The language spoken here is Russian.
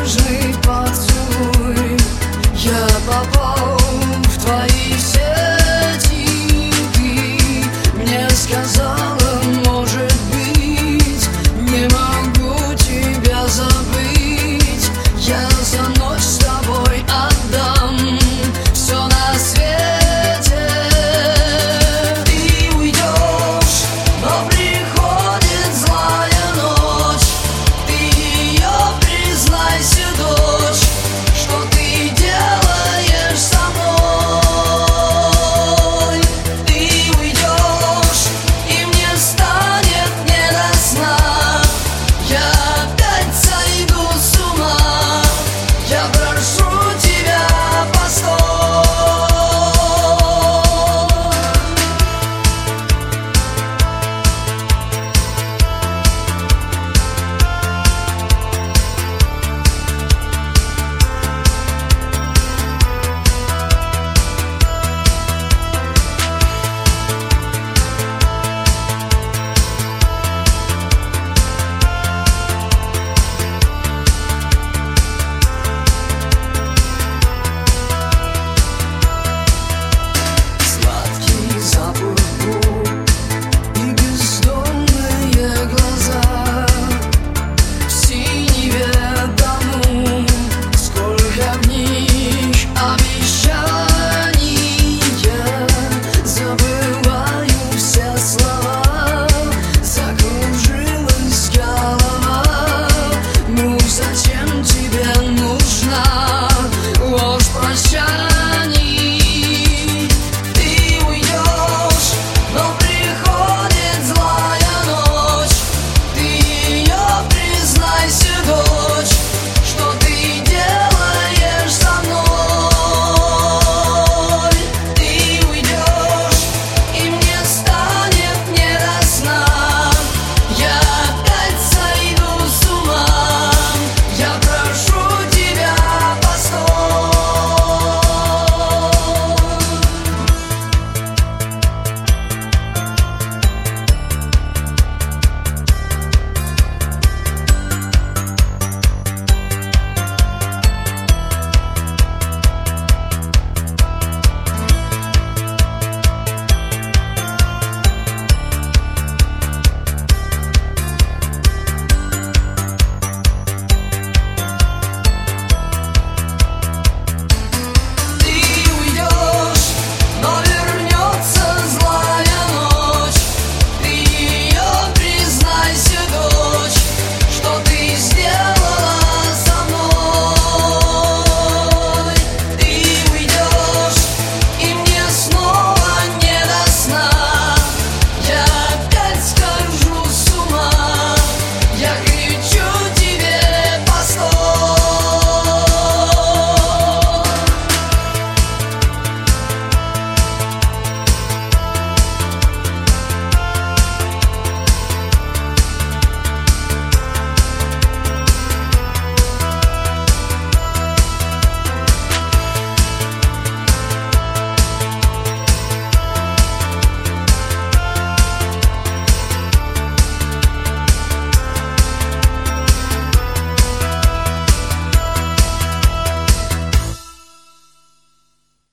нежный поцелуй. Я попал в твои сети, ты мне сказала, может быть, не могу тебя забыть. Я за ночь с тобой отдам все на свете. Ты уйдешь, но приходит злая ночь. Ты ее, признайся, дочь, что ты делаешь со мной. Ты уйдешь, и мне станет не до сна. Я опять сойду с ума. Я прошу тебя, постой. Сладкий запах губ и бездонные глаза. В синеве тону, сколько в них обещаний. Я забываю все слова, закружилась голова. Ну зачем тебе нужна